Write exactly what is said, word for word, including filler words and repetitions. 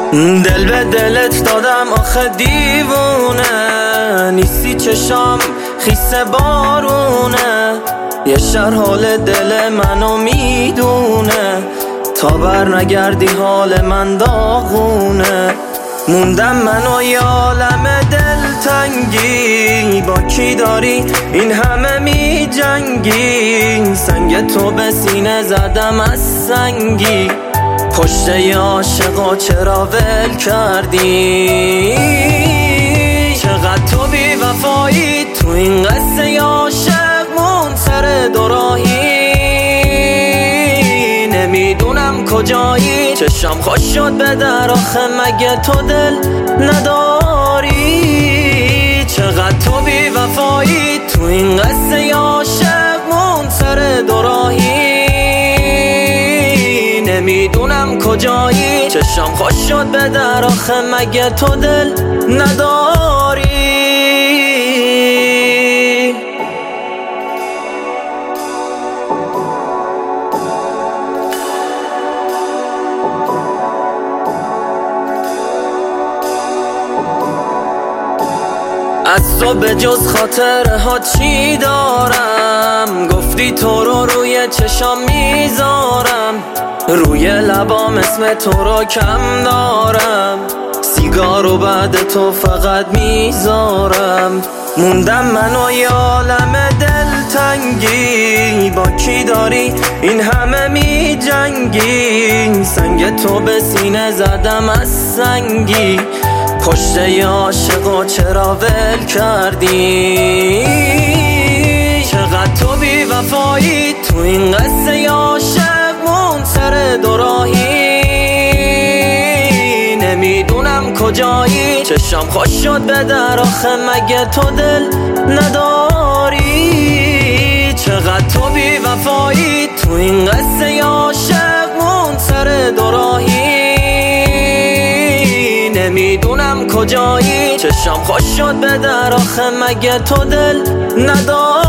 دل به دلت دادم آخه دیوونه، نیستی چشام خیس بارونه، یه شهر حال دل منو میدونه، تا بر نگردی حال من داغونه. موندم من و یه عالم دلتنگی، با کی داری این همه می جنگی؟ سنگ تو به سینه زدم از سنگی، پشت ی عاشقا چرا ول کردی؟ چقدر تو بی وفایی، تو این قصه ی عاشق مون سر دوراهی، نمیدونم کجایی، چشم خوش شد به در آخه مگه تو دل نداری؟ چقدر تو بی وفایی، تو این قصه ی عاشق مون سر دوراهی، نمیدونم کجایی، چشم خوش شد به در آخه مگه تو دل نداری؟ از تو به جز خاطره ها چی دارم؟ گفتی تو رو روی چشام میذارم، روی لبام اسم تو رو کم دارم، سیگارو بعد تو فقط میذارم. موندم من و یه عالم دلتنگی، با کی داری این همه می جنگی؟ سنگ تو به سینه زدم از سنگی، پشت ی عاشقا چرا ول کردی؟ چقدر تو بی وفایی، تو این قصه ی عاشق مون سر دوراهی، نمیدونم کجایی، چشم خوش شد به در آخه مگه تو دل نداری؟ چقدر تو بی وفایی، تو این قصه ی عاشق مون سر دوراهی، نمیدونم کجایی، چشم خوش شد به در آخه مگه تو دل نداری؟